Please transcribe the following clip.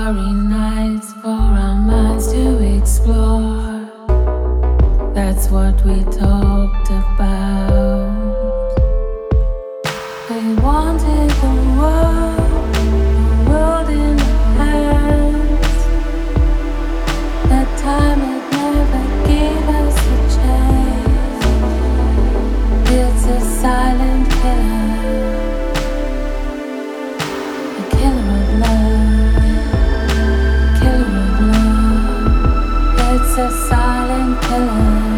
starry nights for our minds to explore. That's what we talked about. We wanted the world in our hands. That time it never gave us a chance. It's a silent killer, a killer of love, killer of love. It's a silent killer.